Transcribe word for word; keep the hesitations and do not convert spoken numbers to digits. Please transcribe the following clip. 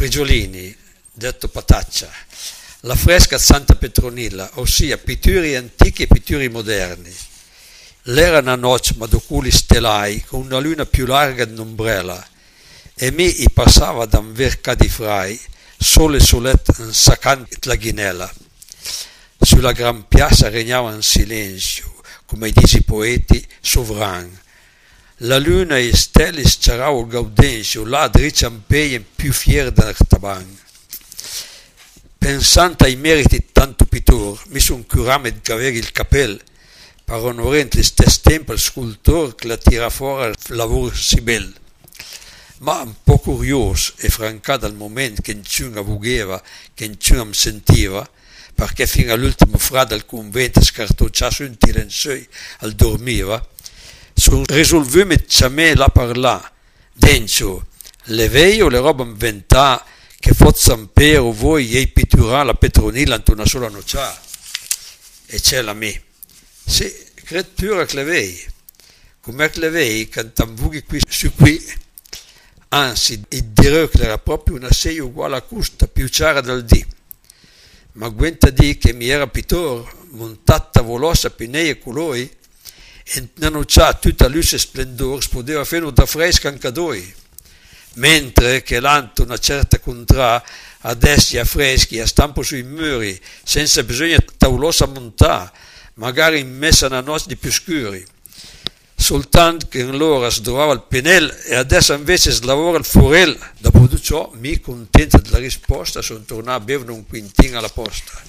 Frigiolini, detto pataccia, la fresca Santa Petronilla, ossia pittori antichi e pittori moderni. L'era una noce ma doculi stelai, con una luna più larga d'ombrella, e mi i passava da un verca di frai, sole solet un sacan la ghinella. Sulla gran piazza regnava un silenzio, come dice i poeti, sovran. La luna e i stelle scerravo gaudenzio, là driciampeien più fier d'artaban. Pensando ai meriti tanto pittor, mi son curame di avere il capel, per onorare lo stesso tempo il scultor che la tira fuori al lavoro si bel. Ma un po' curioso e francato al momento che nessuno avugeva, che nessuno mi sentiva, perché fino all'ultimo frate al convento scartocciasse un tilensoi al dormiva, sono risolvuto a me la parla, dentro, le veio le robe inventà che fosse un pero voi e pitturà la Petronilla in una sola noce, e c'è la me. Sì, credo pure che le vei, come che le vei, cantamvughi qui su qui, anzi, direi che era proprio una seia uguale a questa, più chiara del dì. Ma guenta di che mi era pittor, montata volosa pinei e coloi, e non c'ha tutta luce e splendore, spodeva fare da fresca anche a doi. Mentre che l'anto una certa contrà, adesso a freschi, a stampo sui muri, senza bisogno di taulosa montà, magari in messa una notte di più scuri. Soltanto che in l'ora sdrovava il pennello e adesso invece slavora il forel. Dopo tutto ciò, mi contento della risposta, sono tornato a bere un quintino alla posta.